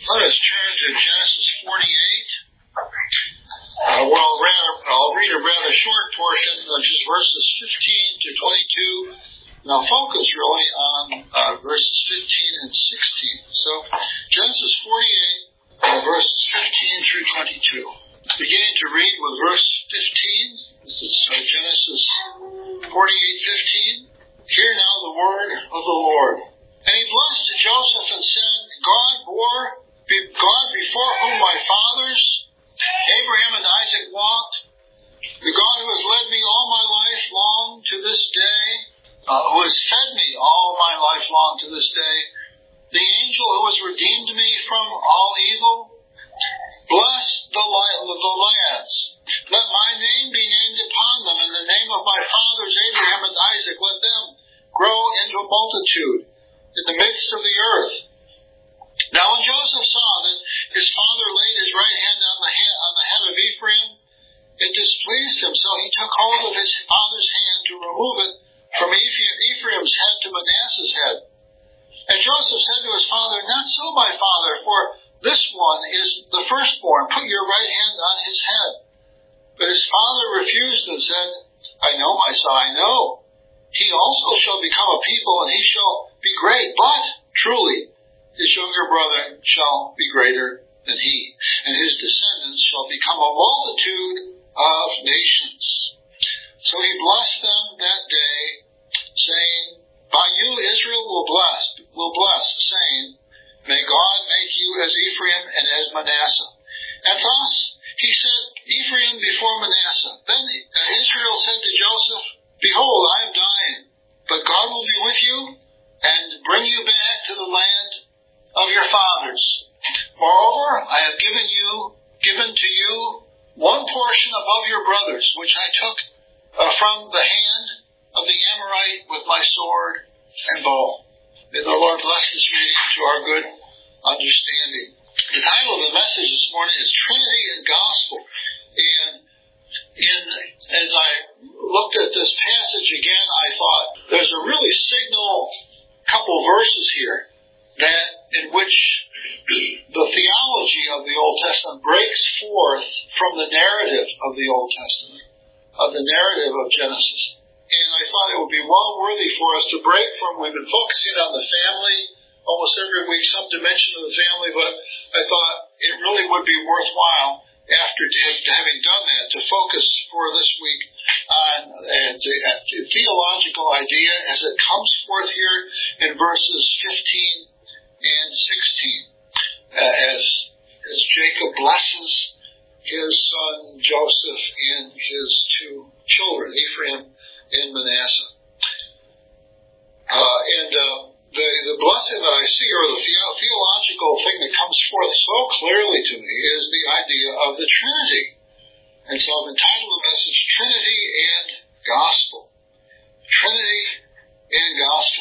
Let us turn to Genesis 48. I'll read a rather short portion, which is verses 15 to 22, and I'll focus really on verses 15 and 16. So, Genesis 48, verses 15 through 22. Beginning to read with verse 15. This is Genesis 48:15. Hear now the word of the Lord. And he blessed Joseph and said, God before whom my fathers, Abraham and Isaac, walked, the God who has led me all my life long to this day, who has fed me all my life long to this day, the angel who has redeemed me from all evil, bless the lands. Let my name be named upon them, and the name of my fathers Abraham and Isaac, let them grow into a multitude in the midst of the earth. Now when Joseph saw that his father laid his right hand on the head of Ephraim, it displeased him, so he took hold of his father's hand to remove it from Ephraim's head to Manasseh's head. And Joseph said to his father, Not so, my father, for this one is the firstborn. Put your right hand on his head. But his father refused and said, I know, my son, I know. He also shall become a people, and he shall be great. But truly, his younger brother shall be greater than he, and his descendants shall become a multitude of nations. So he blessed them that day, saying, By you Israel will bless, saying, May God make you as Ephraim and as Manasseh. And thus he set Ephraim before Manasseh. Then Israel said to Joseph, Behold, I am dying, but God will be with you, and bring you back to the land of your fathers. Moreover, I have given to you one portion above your brothers, which I took from the hand of the Amorite with my sword and bow. May the Lord bless this reading to our good understanding. The title of the message this morning is Trinity and Gospel. And as I looked at this passage again, I thought there's a really signal couple verses here in which the theology of the Old Testament breaks forth from the narrative of the Old Testament, of the narrative of Genesis. And I thought it would be well worthy for us to break from, we've been focusing on the family almost every week, some dimension of the family, but I thought it really would be worthwhile after having done that to focus for this week on the theological idea as it comes forth here in verses 15 and 16, as Jacob blesses his son Joseph and his two children, Ephraim and Manasseh. The blessing that I see, or the theological thing that comes forth so clearly to me, is the idea of the Trinity. And so I've entitled the message, Trinity and Gospel. Trinity and Gospel.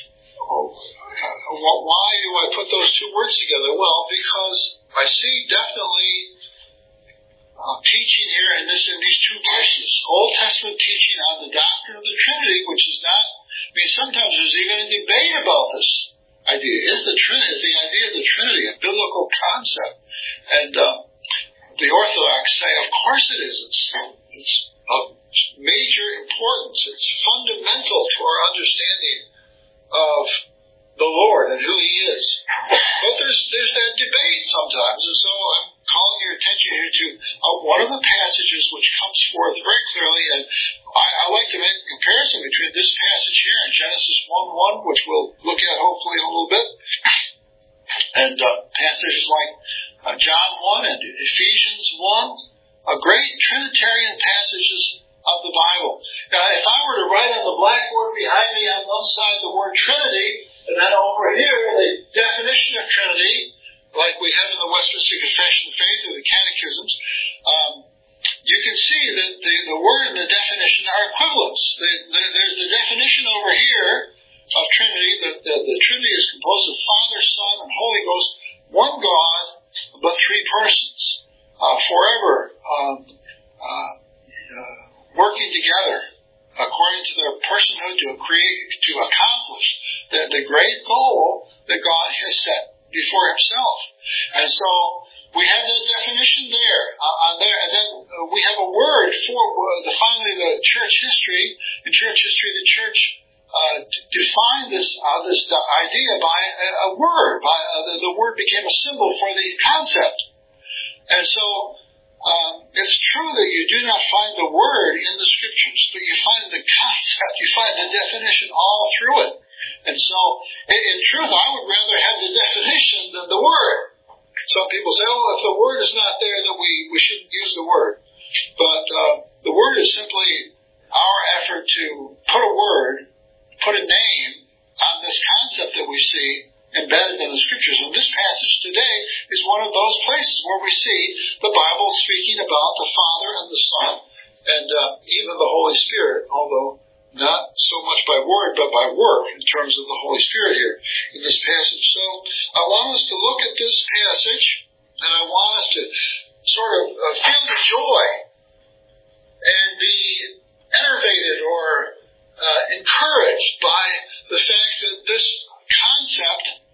Why do I put those two words together? Well, because I see definitely teaching here in these two verses. Old Testament teaching on the doctrine of the Trinity, which is not, sometimes there's even a debate about this idea. Is the idea of the Trinity a biblical concept? And the Orthodox say, of course it is. It's of major importance. It's fundamental to our understanding of the Lord and who He is. But there's that debate sometimes, and so I'm calling your attention here to one of the passages which comes forth very clearly, and I like to make a comparison between this passage here and Genesis 1:1, which we'll look at hopefully in a little bit, and passages like John 1 and Ephesians 1, great Trinitarian passages of the Bible. Now, if I were to write on the blackboard behind me on one side the word Trinity, and then over here the definition of Trinity, like we have in the Westminster Confession of Faith or the Catechisms, you can see that the word and the definition are equivalents. There's the definition over here of Trinity, that the Trinity is composed of Father, Son, and Holy Ghost, one God, but three persons, forever working together according to their personhood to accomplish the great goal that God has set before Himself. And so we have that definition there. And then we have a word for finally the church history. In church history, the church defined this idea by a word. The word became a symbol for the concept. And so it's true that you do not find the word in the scriptures, but you find the concept, you find the definition all through it. And so, in truth, I would rather have the definition than the word. Some people say, if the word is not there, then we shouldn't use the word. But the word is simply our effort to put a name on this concept that we see embedded in the scriptures. And this passage today is one of those places where we see the Bible speaking about the Father and the Son and even the Holy Spirit, although not so much by word but by work in terms of the Holy Spirit here in this passage. So I want us to look at this passage, and I want us to sort of feel the joy and be enervated or encouraged by the fact that this concept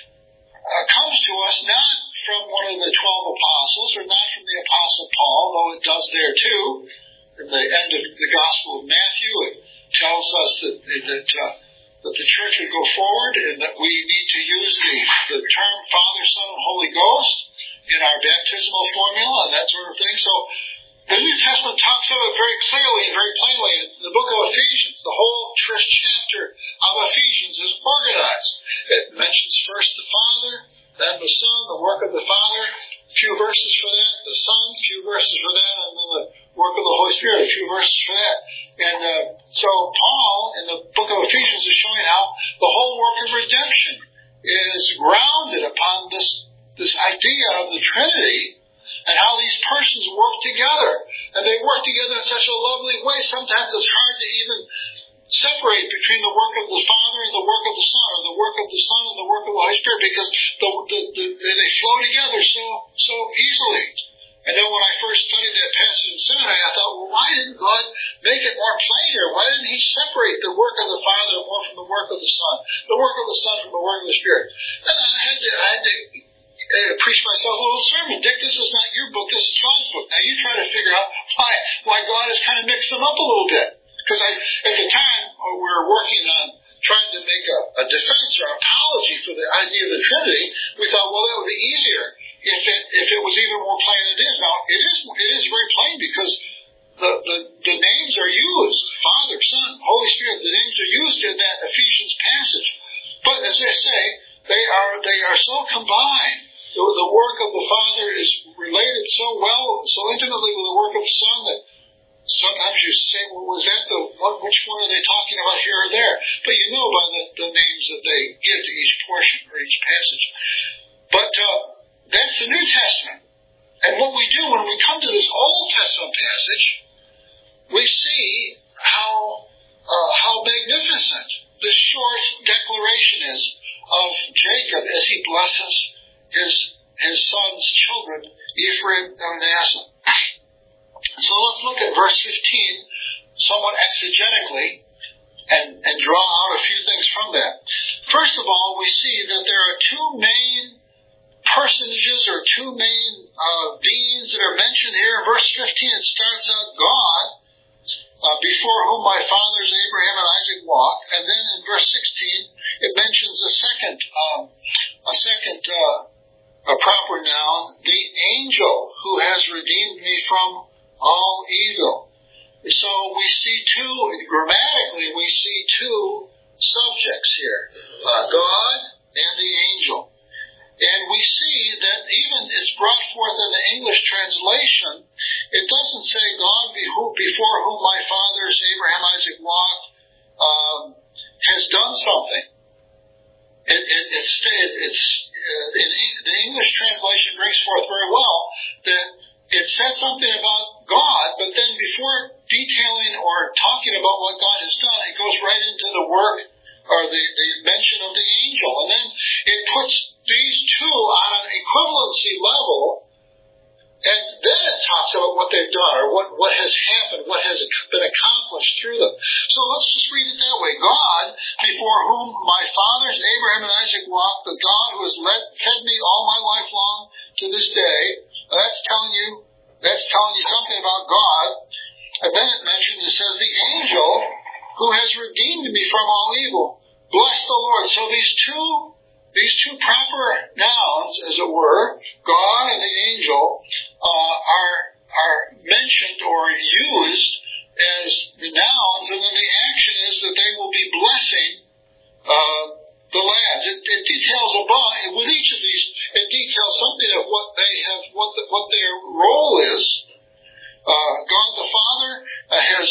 comes to us not from one of the 12 apostles or not from the Apostle Paul, though it does there too. In the end of the Gospel of Matthew, it tells us that the church would go forward and that we need to use the term Father, Son, and Holy Ghost in our baptismal formula and that sort of thing. So the New Testament talks about it very clearly and very plainly. In the book of Ephesians, the whole first chapter of Ephesians is organized. It mentions first the Father, then the Son, the work of the Father, a few verses for that, the Son, a few verses for that, and then the work of the Holy Spirit, a few verses for that. And so Paul, in the book of Ephesians, is showing how the whole work of redemption is grounded upon this idea of the Trinity and how these persons work together. And they work together in such a lovely way. Sometimes it's hard to even separate between the work of the Father and the work of the Son, or the work of the Son and the work of the Holy Spirit, because they flow together so easily. And then when I first studied that passage in seminary, I thought, well, why didn't God make it more plainer? Why didn't He separate the work of the Father more from the work of the Son, the work of the Son from the work of the Spirit? And I had to preach myself a little sermon. Dick, this is not your book, this is God's book. Now you try to figure out why God has kind of mixed them up a little bit. Because at the time, we were working on trying to make a defense or apology for the idea of the Trinity. We thought, well, that would be easier if it was even more plain than it is. Now, it is very plain because the names are used. Father, Son, Holy Spirit, the names are used in that Ephesians passage. But as I say, they are so combined. The work of the Father is related so well, so intimately with the work of the Son that sometimes you say, well, was that which one are they talking about here or there? But you know by the names that they give to each portion or each passage. But that's the New Testament. And what we do when we come to this Old Testament passage, we see how magnificent this short declaration is of Jacob as he blesses his son's children, Ephraim and Manasseh. So let's look at verse 15 somewhat exegetically and draw out a few things from that. First of all, we see that there are two main personages or two main beings that are mentioned here. In verse 15, it starts out God, before whom my fathers Abraham and Isaac walked. And then in verse 16, it mentions a second proper noun, the angel who has redeemed me from all evil. So we see grammatically we see two subjects here, God and the angel. And we see that even it's brought forth in the English translation, it doesn't say God before whom my fathers Abraham, Isaac walked has done something. The English translation brings forth very well that it says something about God, but then before detailing or talking about what God has done, it goes right into the work or the mention of the angel. And then it puts these two on an equivalency level, and then it talks about what they've done or what has happened, what has been accomplished through them. So let's just read it that way. God, before whom my fathers Abraham and Isaac walked, the God who has fed me all my life long to this day. That's telling you something about God. And then it says, the angel who has redeemed me from all evil. Bless the Lord. So these two proper nouns, as it were, God and the angel, are mentioned or used as the nouns, and then the action is that they will be blessing the lads. It details with each of these, it details something of what they have, what their role is. God the Father has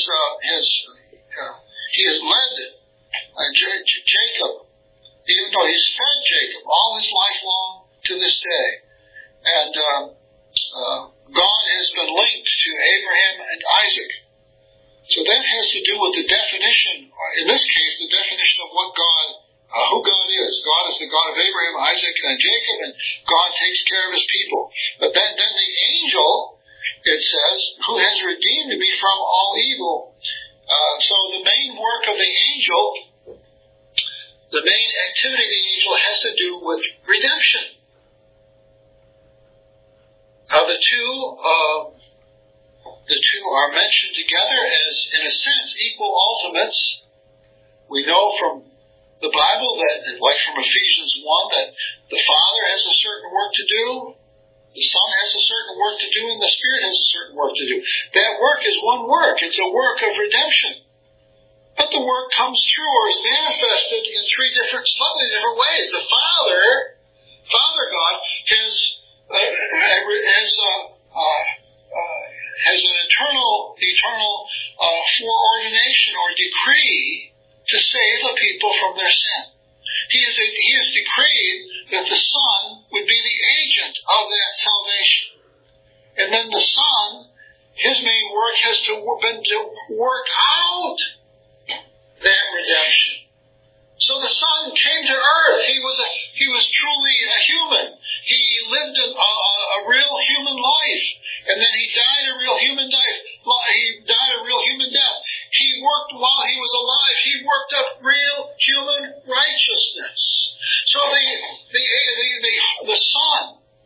led Jacob, even though he's fed Jacob all his life long to this day. And God has been linked to Abraham and Isaac. So that has to do with the definition, in this case, the definition of what God, who God is. God is the God of Abraham, Isaac, and Jacob, and God takes care of his people. But then the angel, it says, who has redeemed me from all evil. So the main work of the angel, the main activity of the angel has to do with redemption. The two are mentioned together as, in a sense, equal ultimates. We know from the Bible that, like from Ephesians 1, that the Father has a certain work to do, the Son has a certain work to do, and the Spirit has a certain work to do. That work is one work. It's a work of redemption. But the work comes through or is manifested in slightly different ways. The Father God, has an eternal foreordination or decree to save a people from their sin. He has decreed that the Son would be the agent of that salvation. And then the Son, his main work has been to work out that redemption. So the Son came to earth. He was truly a human. He lived a real human life. And then he died a real human death. He died a real human death. He worked while he was alive. He worked up real human righteousness. So the Son,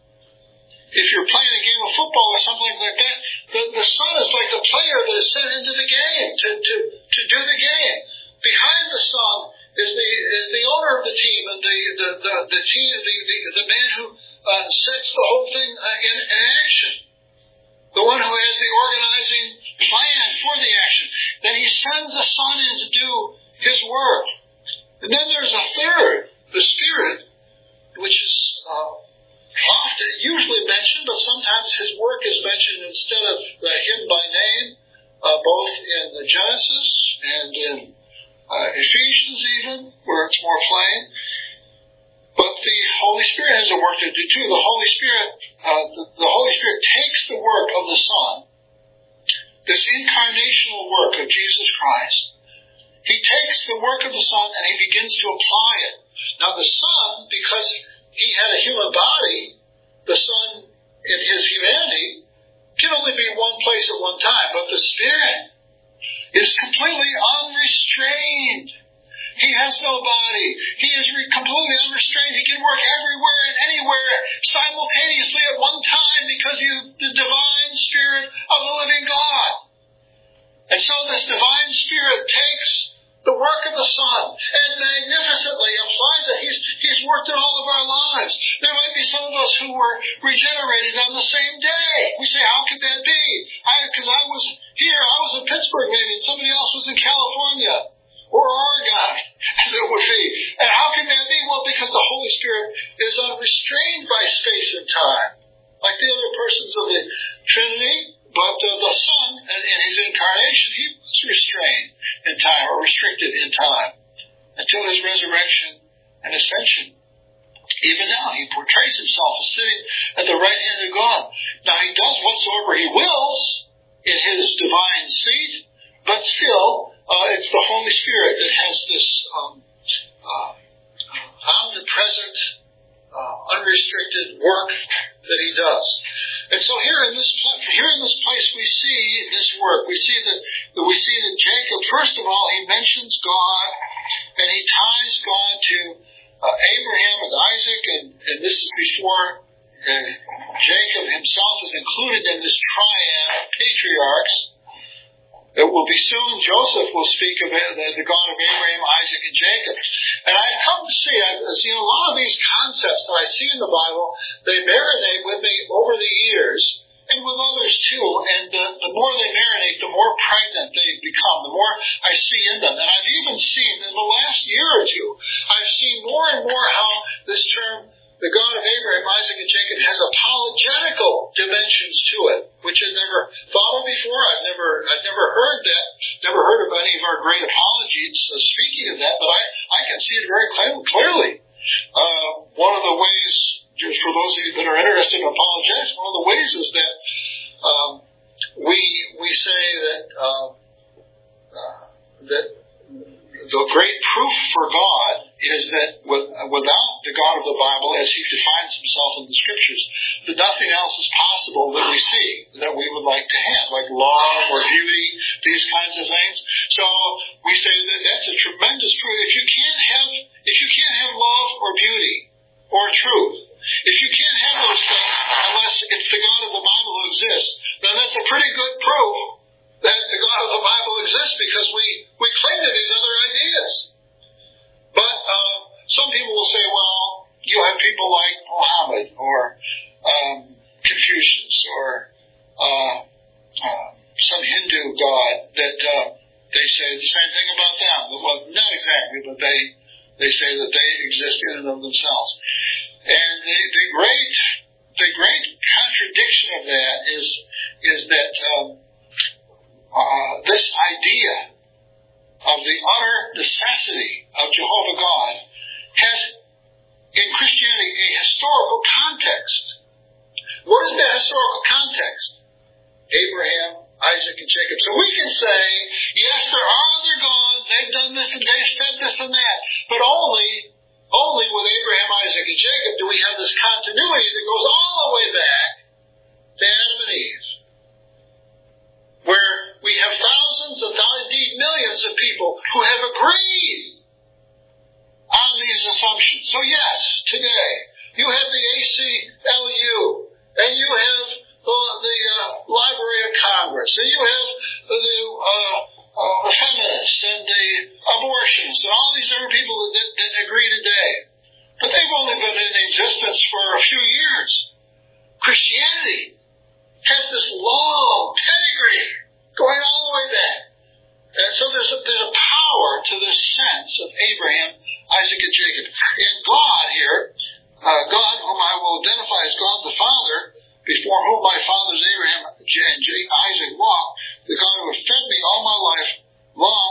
if you're playing a game of football or something like that, the Son is like the player that is sent into the game to do the game. Behind the Son is the owner of the team and the man who sets the whole thing in action. The one who has the organizing plan for the action. Then he sends the Son in to do his work. And then there's a third, the Spirit, which is often, usually mentioned, but sometimes his work is mentioned instead of him by name, both in the Genesis and in Ephesians even, where it's more plain. But the Holy Spirit has a work to do too. The Holy Spirit takes the work of the Son, this incarnational work of Jesus Christ. He takes the work of the Son and he begins to apply it. Now the Son, because he had a human body, the Son in his humanity can only be one place at one time, but the Spirit is completely unrestrained. He has no body. He is completely unrestrained. He can work everywhere and anywhere simultaneously at one time because he is the divine Spirit of the living God. And so this divine Spirit takes the work of the Son and magnificently applies it. He's worked in all of our lives. There might be some of us who were regenerated on the same day. We say, how could that be? Because I was here, I was in Pittsburgh maybe, and somebody else was in California. Or Oregon, as it would be. And how can that be? Well, because the Holy Spirit is unrestrained by space and time, like the other persons of the Trinity. But the Son, in his incarnation, he was restrained in time, or restricted in time, until his resurrection and ascension. Even now, he portrays himself as sitting at the right hand of God. Now, he does whatsoever he wills in his divine seat, but still, it's the Holy Spirit that has this omnipresent, unrestricted work that he does. And so here in this place we see this work. We see that Jacob, first of all, he mentions God, and he ties God to Abraham and Isaac, and this is before Jacob himself is included in this triad of patriarchs. It will be soon Joseph will speak of the God of Abraham, Isaac, and Jacob. And I've come to see, a lot of these concepts that I see in the Bible, they marinate with me over the years, and with others too. And the more they marinate, the more pregnant they become, the more I see in them. And I've even seen, in the last year or two, I've seen more and more how this term, the God of Abraham, Isaac, and Jacob, has apologetical dimensions to it, which I've never thought of before. I've never heard that. Never heard of any of our great apologies speaking of that, but I can see it very clearly. One of the ways, just for those of you that are interested in apologetics, one of the ways is that we say that the great proof for God is that without the God of the Bible, as He defines Himself in the Scriptures, that nothing else is possible that we see that we would like to have, like love or beauty, these kinds of things. So we say that that's a tremendous proof. If you can't have love or beauty or truth, if you can't have those things unless it's the God of the Bible who exists, then that's a pretty good proof that the God of the Bible exists, because we cling to these other ideas. But some people will say, well, you have people like Muhammad or Confucius or some Hindu god that they say the same thing about them. Well, not exactly, but they say that they exist in and of themselves. And the great contradiction of that is that this idea of the utter necessity of Jehovah God has, in Christianity, a historical context. What is that historical context? Abraham, Isaac, and Jacob. So we can say, yes, there are other gods, they've done this and they've said this and that, but only with Abraham, Isaac, and Jacob do we have this continuity that goes all the way back to Adam and Eve, where we have thousands and indeed millions of people who have agreed on these assumptions. So yes, today, you have the ACLU, and you have the Library of Congress, and you have the feminists and the abortionists, and all these other people that agree today. But they've only been in existence for a few years. Christianity has this long pedigree going all the way back. And so there's a power to this sense of Abraham, Isaac, and Jacob. And God here, God whom I will identify as God the Father, before whom my fathers Abraham and Isaac walked, the God who has fed me all my life long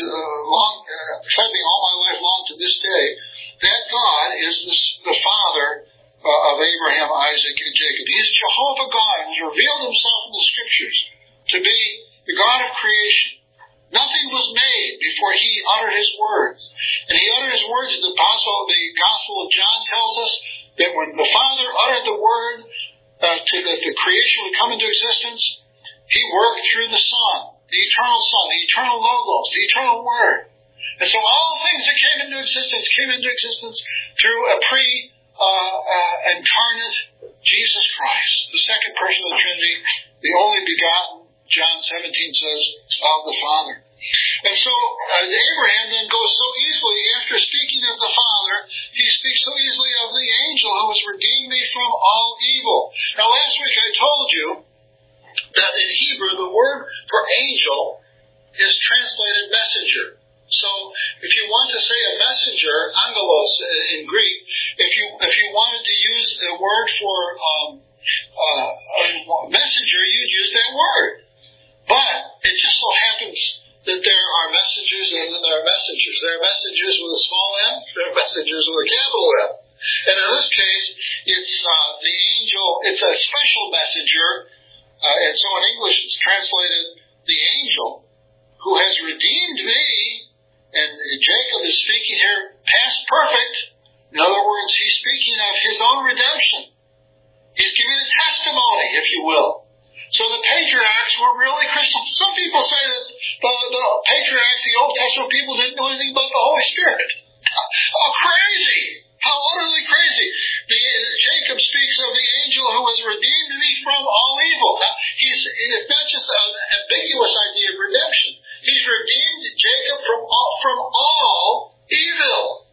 to this day, that God is the Father of Abraham, Isaac, and Jacob. He is Jehovah God, who has revealed Himself in the Scriptures to be the God of creation. Nothing was made before He uttered His words. And He uttered His words, the Gospel of John tells us that when the Father uttered the word that the creation would come into existence, He worked through the Son, the eternal Logos, the eternal Word. And so all things that came into existence through a incarnate Jesus Christ, the second person of the Trinity, the only begotten, John 17 says, of the Father. And so Abraham then goes so easily, after speaking of the Father, he speaks so easily of the angel who has redeemed me from all evil. Now last week I told you that in Hebrew the word for angel is translated messenger. So if you want to say a messenger, angelos in Greek, if you wanted to use the word for messenger, you'd use that word. But it just so happens that there are messengers and then there are messengers. There are messengers with a small m, there are messengers with a capital M. And in this case, it's the angel, it's a special messenger, and so in English it's translated the angel who has redeemed me, and Jacob is speaking here past perfect. In other words, he's speaking of his own redemption. He's giving a testimony, if you will. So the patriarchs were really Christians. Some people say that the patriarchs, the Old Testament people, didn't know anything about the Holy Spirit. How crazy! How utterly crazy! Jacob speaks of the angel angel who has redeemed me from all evil. Now, it's not just an ambiguous idea of redemption. He's redeemed Jacob from all evil.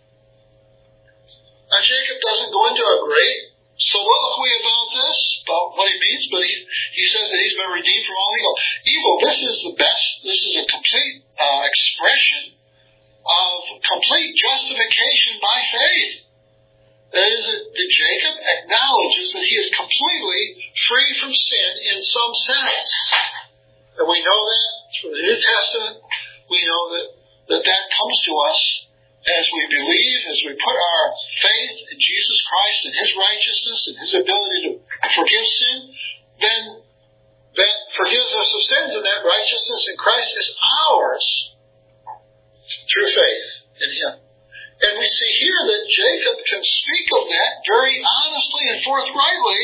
Now, Jacob doesn't go into a great soliloquy about this, about what he means, but he says that he's been redeemed from all evil. This is a complete expression of complete justification by faith. That is, that Jacob acknowledges that he is completely free from sin in some sense. And we know that from the New Testament. We know that comes to us as we believe, as we put our faith in Jesus Christ and His righteousness and His ability to forgive sin. Then that forgives us of sins, and that righteousness in Christ is ours through faith in Him. And we see here that Jacob can speak of that very honestly and forthrightly.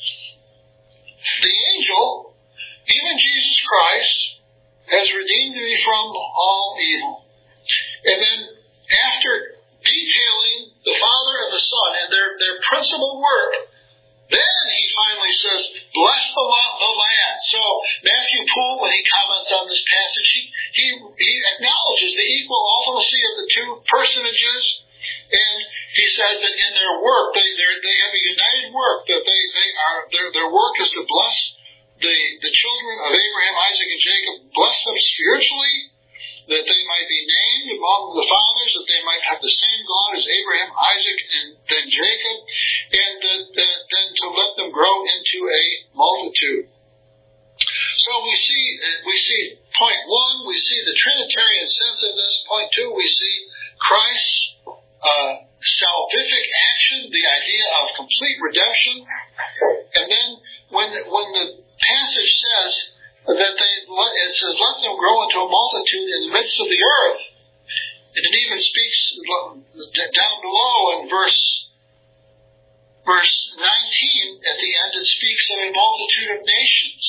The angel, even Jesus Christ, has redeemed me from all evil. And then after detailing the Father and the Son and their principal work, then he finally says, bless the land. So Matthew Poole, when he comments on this passage, he acknowledges the equal ultimacy of the two personages, and he says that in their work, they have a united work, that their work is to bless the children of Abraham, Isaac, and Jacob, bless them spiritually, that they might be named among the fathers, that they might have the same God as Abraham, Isaac, and then Jacob, and then to let them grow into a multitude. So we see point one, we see the Trinitarian sense of this. Point two, we see Christ's salvific action, the idea of complete redemption. And then when the passage says that it says, let them grow into a multitude in the midst of the earth. And it even speaks down below in verse 19, at the end, it speaks of a multitude of nations.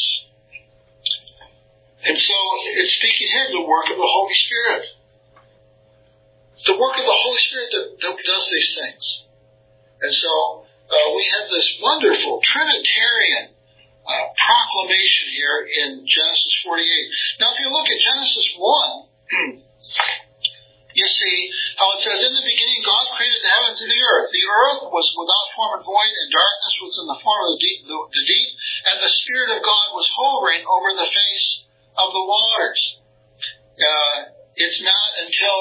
And so it's speaking here of the work of the Holy Spirit. The work of the Holy Spirit that does these things. And so we have this wonderful Trinitarian proclamation here in Genesis 48. Now, if you look at Genesis 1, you see how it says, in the beginning God created the heavens and the earth. The earth was without form and void, and darkness was in the form of the deep, and the Spirit of God was hovering over the face of the waters. It's not until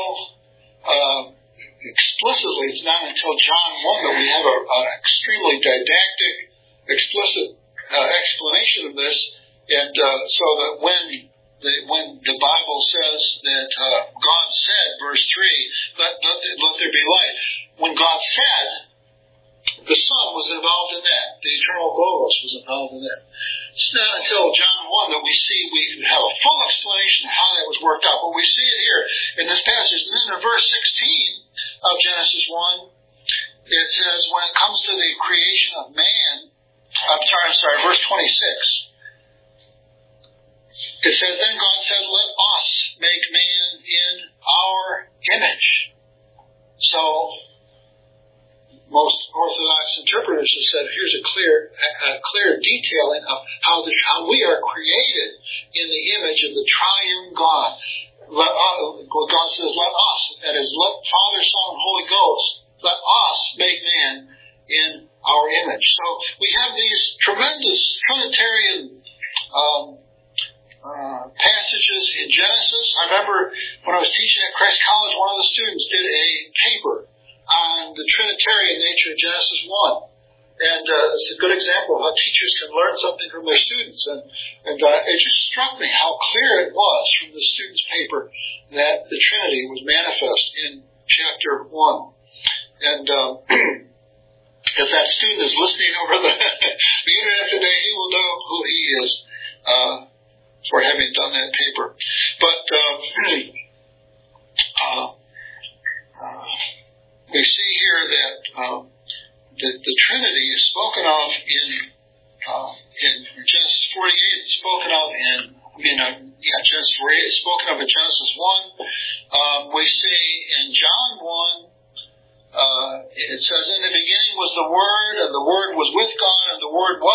explicitly, it's not until John 1 that we have an extremely didactic, explicit explanation of this, and so that when the Bible says that God said, verse 3, let there be light. When God said, the Son was involved in that. The eternal Logos was involved in that. It's not until John 1 that we have a full explanation of how that was worked out. But we see it here in this passage. And then in verse 16 of Genesis 1, it says, when it comes to the creation of man, verse 26. It says, then God said, let us make man in our image. So, most Orthodox interpreters have said, here's a clear detailing of how we are created in the image of the triune God. God says, let us, that is, let Father, Son, and Holy Ghost, let us make man in our image. So we have these tremendous Trinitarian passages in Genesis. I remember when I was teaching at Christ College, one of the students did a paper on the Trinitarian nature of Genesis 1. And it's a good example of how teachers can learn something from their students. And it just struck me how clear it was from the student's paper that the Trinity was manifest in chapter 1. And if that student is listening over the internet today, he will know who he is for having done that paper. But we see here that the Trinity is spoken of in Genesis 48. It's spoken of Genesis 48. It's spoken of in Genesis 1. We see in John 1. It says, in the beginning was the Word, and the Word was with God, and the Word was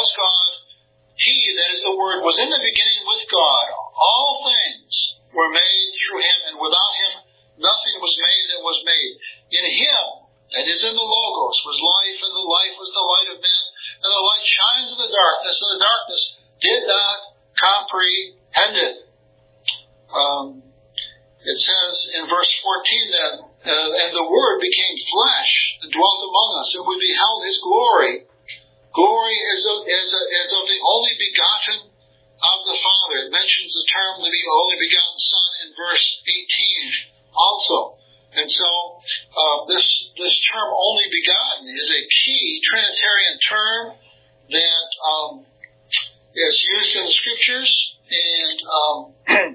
was in the beginning with God. All things were made through him, and without him nothing was made that was made. In him, that is in the Logos, was life, and the life was the light of men. And the light shines in the darkness, and the darkness did not comprehend it. It says in verse 14 then, and the Word became flesh and dwelt among us, and we beheld his glory. Glory is of the only begotten of the Father. It mentions the term the only begotten Son in verse 18 also. And so this term only begotten is a key Trinitarian term that is used in the Scriptures, and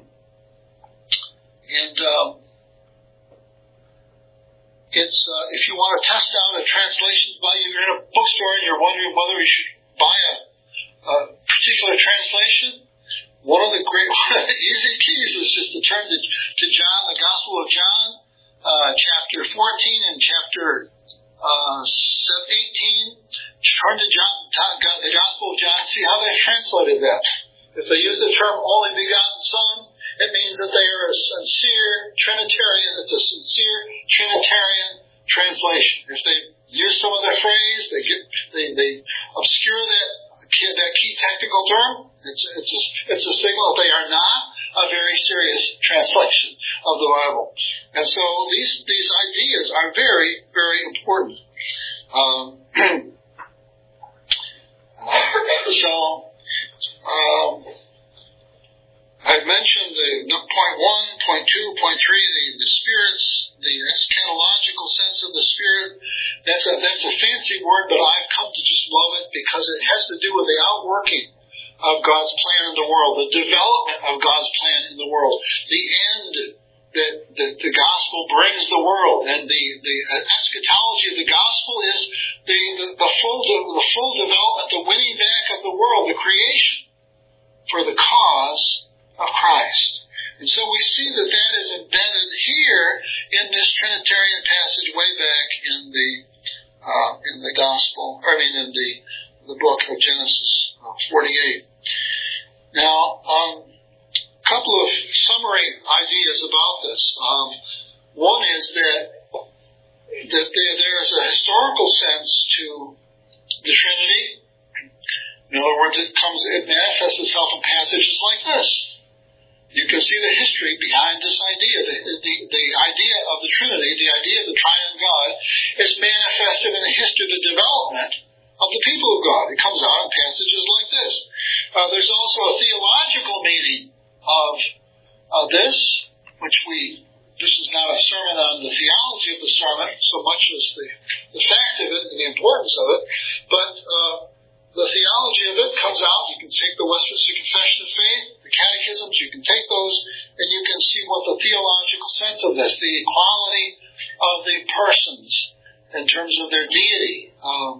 it's if you want to test out a translation, you're in a bookstore and you're wondering whether you should buy a particular translation. One of the easy keys is just to turn to John, the Gospel of John, chapter 14 and chapter 18. Turn to John, the Gospel of John, see how they've translated that. If they use the term only begotten Son, it means that they are a sincere Trinitarian. It's a sincere Trinitarian translation. If they use some other phrase, they obscure that key technical term. It's a signal that they are not a very serious translation of the Bible. And so these ideas are very, very important. I've mentioned point 1, point 2, point 3, the spirits, the eschatological sense of the Spirit. That's a fancy word, but I've come to just love it because it has to do with the outworking of God's plan in the world, the development of God's plan in the world, the end that the gospel brings the world, and the eschatology of the gospel is the full development, the winning back of the world, the creation for the cause of Christ. And so we see that is embedded here in this Trinitarian passage way back in the gospel, in the book of Genesis 48. Now, a couple of summary ideas about this. One is that there is a historical sense to the Trinity. In other words, it manifests itself in passages like this. You can see the history behind this idea. The idea of the Trinity, the idea of the Triune God, is manifested in the history of the development of the people of God. It comes out in passages like this. There's also a theological meaning of this, this is not a sermon on the theology of the sermon so much as the fact of it and the importance of it, but the theology of it comes out. You can take the Westminster Confession of Faith, the catechisms, you can take those, and you can see what the theological sense of this, the equality of the persons in terms of their deity,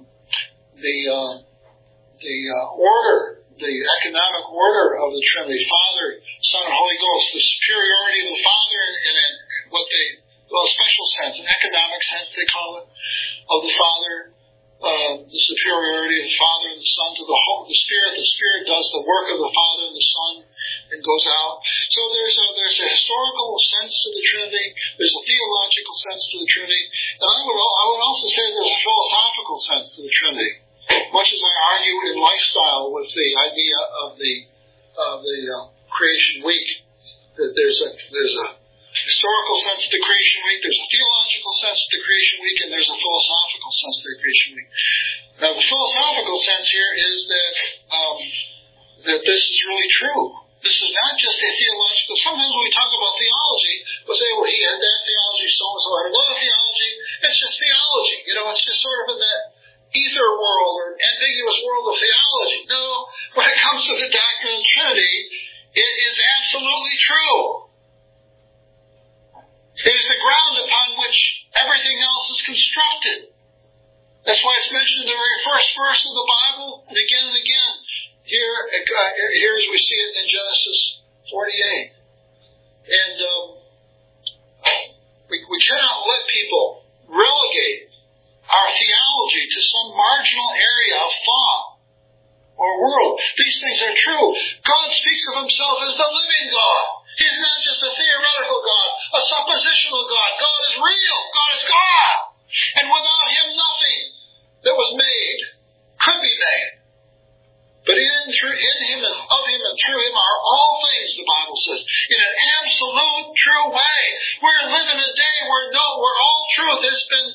the order, the economic order of the Trinity, Father, Son, and Holy Ghost, the superiority of the Father in what a special sense, an economic sense they call it, of the Father, the superiority of the Father and the Son to the Spirit. The Spirit does the work of the Father and the Son and goes out. So there's a historical sense to the Trinity. There's a theological sense to the Trinity. And I would also say there's a philosophical sense to the Trinity. Much as I argue in Lifestyle with the idea of the Creation Week, that there's a historical sense to the Creation Week, there's a theological sense to the Creation Week, and there's a philosophical sense to the Creation Week. Now, the philosophical sense here is that this is really true. This is not just a theological. Sometimes when we talk about theology, we'll say, well, he had that theology, so-and-so had another theology. It's just theology. It's just sort of in that ether world or ambiguous world of theology. No, when it comes to the doctrine of the Trinity, it is absolutely true. It is the ground upon which everything else is constructed. That's why it's mentioned in the very first verse of the Bible, and again and again. Here as we see it in Genesis 48. And we cannot let people relegate our theology to some marginal area of thought or world. These things are true. God speaks of himself as the living God. He's not just a theoretical God, a suppositional God. God is real. God is God. And without him, nothing that was made could be made. But in him and of him and through him are all things, the Bible says, in an absolute true way. We're living a day where all truth has been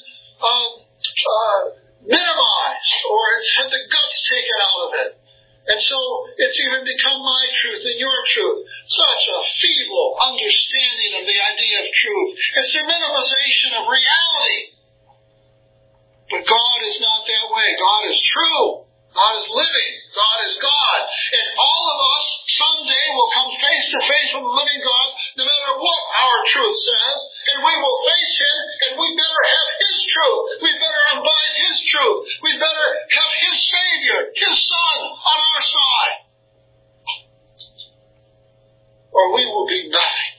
minimized, or it's had the guts taken out of it. And so it's even become my truth and your truth. Such a feeble understanding of the idea of truth. It's a minimization of reality. But God is not that way. God is true. God is living. God is God. And all of us someday will come face to face with the living God, no matter what our truth says. And we will face him, and we better have his truth. We better abide his truth. We better have his Savior, his Son, on our side. Or we will be nothing.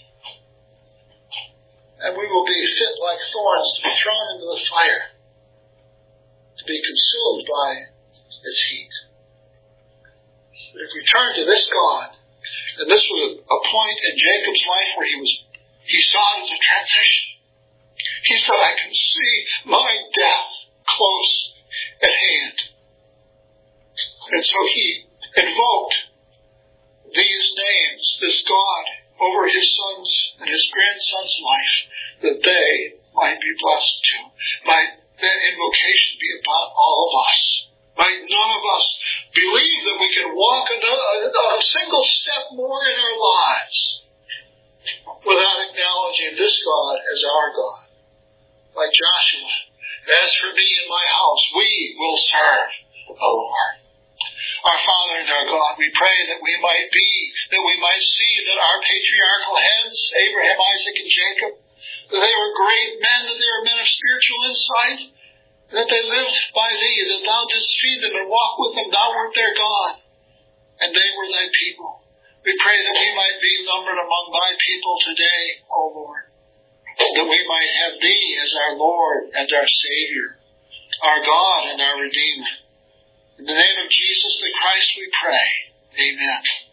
And we will be fit like thorns to be thrown into the fire, to be consumed by its heat. But if we turn to this God, and this was a point in Jacob's life where he saw it as a transition. He said, I can see my death close at hand. And so he invoked these names, this God, over his son's and his grandson's life, that they might be blessed too. Might that invocation be about all of us. Might none of us believe that we can walk a single step more in our lives without acknowledging this God as our God. Like Joshua, as for me and my house, we will serve the Lord. Our Father and our God, we pray that we might see that our patriarchal heads, Abraham, Isaac, and Jacob, that they were great men, that they were men of spiritual insight, that they lived by thee, that thou didst feed them and walk with them. Thou wert their God, and they were thy people. We pray that we might be numbered among thy people today, O Lord, that we might have thee as our Lord and our Savior, our God and our Redeemer. In the name of Jesus the Christ we pray. Amen.